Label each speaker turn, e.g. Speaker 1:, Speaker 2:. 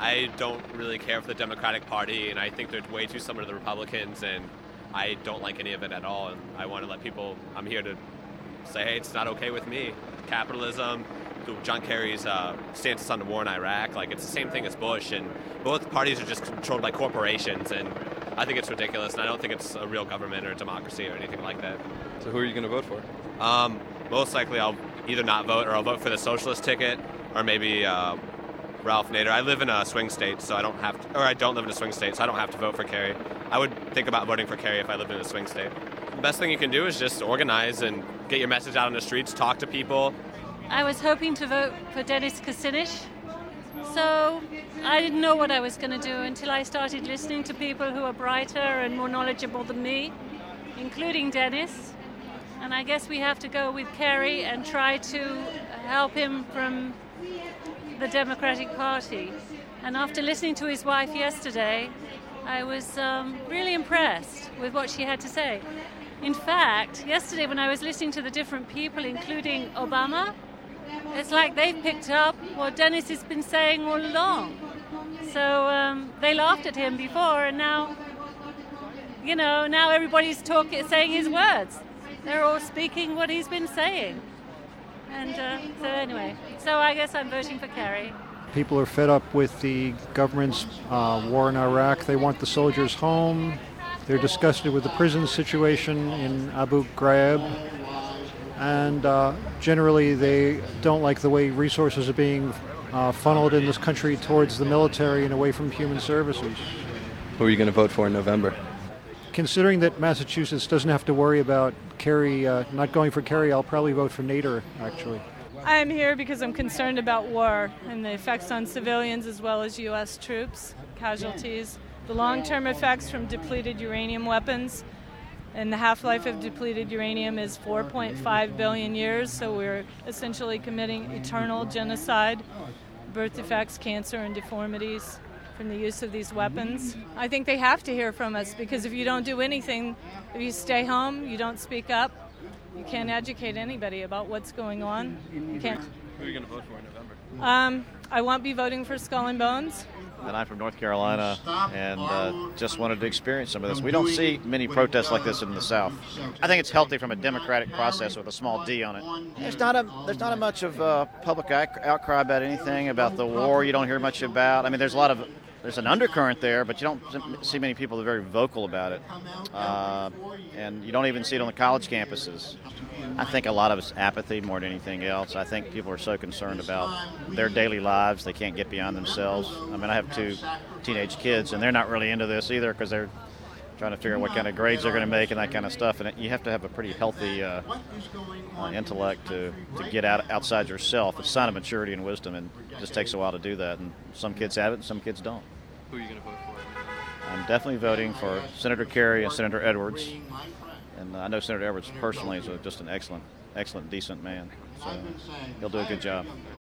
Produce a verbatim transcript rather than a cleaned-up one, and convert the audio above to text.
Speaker 1: I don't really care for the Democratic Party, and I think they're way too similar to the Republicans, and I don't like any of it at all. And I want to let people, I'm here to say, hey, it's not okay with me. Capitalism, John Kerry's uh, stances on the war in Iraq, like it's the same thing as Bush, and both parties are just controlled by corporations, and I think it's ridiculous, and I don't think it's a real government or a democracy or anything like that.
Speaker 2: So who are you going to vote for?
Speaker 1: Um, most likely I'll either not vote or I'll vote for the socialist ticket or maybe uh, Ralph Nader. I live in a swing state, so I don't have to, or I don't live in a swing state, so I don't have to vote for Kerry. I would think about voting for Kerry if I lived in a swing state. The best thing you can do is just organize and get your message out on the streets, talk to people.
Speaker 3: I was hoping to vote for Dennis Kucinich, so I didn't know what I was going to do until I started listening to people who are brighter and more knowledgeable than me, including Dennis. And I guess we have to go with Kerry and try to help him from the Democratic Party. And after listening to his wife yesterday, I was um, really impressed with what she had to say. In fact, yesterday when I was listening to the different people, including Obama, it's like they've picked up what Dennis has been saying all along. So um, they laughed at him before, and now, you know, now everybody's talking, saying his words. They're all speaking what he's been saying. And uh, so anyway, so I guess I'm voting for Kerry.
Speaker 4: People are fed up with the government's uh, war in Iraq. They want the soldiers home. They're disgusted with the prison situation in Abu Ghraib. And uh, generally they don't like the way resources are being uh, funneled in this country towards the military and away from human services.
Speaker 2: Who are you going to vote for in November?
Speaker 4: Considering that Massachusetts doesn't have to worry about Kerry, uh, not going for Kerry, I'll probably vote for Nader, actually.
Speaker 5: I am here because I'm concerned about war and the effects on civilians as well as U S troops, casualties, the long-term effects from depleted uranium weapons. And the half-life of depleted uranium is four point five billion years, so we're essentially committing eternal genocide, birth defects, cancer, and deformities from the use of these weapons. I think they have to hear from us, because if you don't do anything, if you stay home, you don't speak up, you can't educate anybody about what's going on. You can't.
Speaker 2: Who are you going to vote for in November?
Speaker 5: Um, I won't be voting for Skull and Bones.
Speaker 6: And I'm from North Carolina and uh, just wanted to experience some of this. We don't see many protests like this in the South. I think it's healthy from a democratic process with a small D on it. There's not a there's not a much of a public outcry about anything about the war. You don't hear much about. I mean, there's a lot of there's an undercurrent there, but you don't see many people that are very vocal about it. Uh, and you don't even see it on the college campuses. I think a lot of it's apathy more than anything else. I think people are so concerned about their daily lives, they can't get beyond themselves. I mean, I have two teenage kids, and they're not really into this either because they're trying to figure out what kind of grades they're going to make and that kind of stuff. And you have to have a pretty healthy uh, uh, intellect to, to get out outside yourself. It's a sign of maturity and wisdom, and it just takes a while to do that. And some kids have it and some kids don't.
Speaker 2: Who are you going to vote for?
Speaker 6: I'm definitely voting for Senator Kerry and Senator Edwards. And I know Senator Edwards personally is a, just an excellent, excellent, decent man. So he'll do a good job.